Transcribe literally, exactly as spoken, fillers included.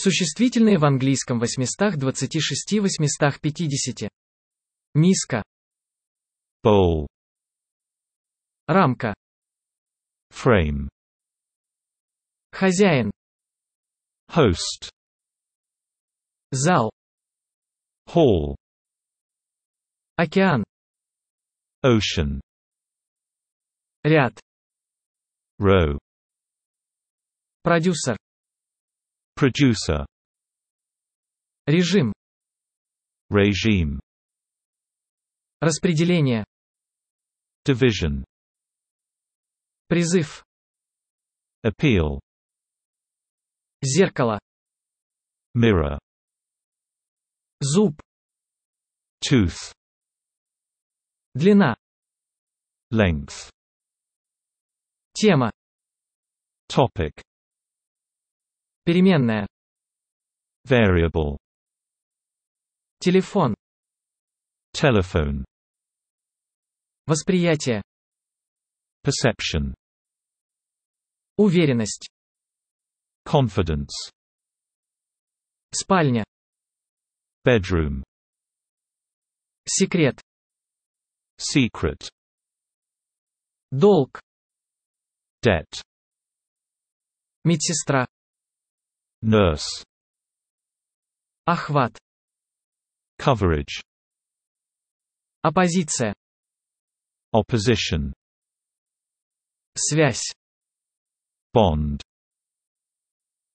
Существительные в английском восемьсот двадцать шесть восемьсот пятьдесят. Миска. Bowl. Рамка. Frame. Хозяин. Host. Зал. Hall. Океан. Ocean. Ряд. Row. Продюсер. Producer. Режим. Regime. Распределение. Division. Призыв. Appeal. Зеркало. Mirror. Зуб. Tooth. Длина. Length. Тема. Topic. Переменная. Variable. Телефон. Telephone. Восприятие. Perception. Уверенность. Confidence. Спальня. Bedroom. Секрет. Secret. Долг. Debt. Медсестра. Nurse. Охват. Coverage. Оппозиция. Opposition. Связь. Bond.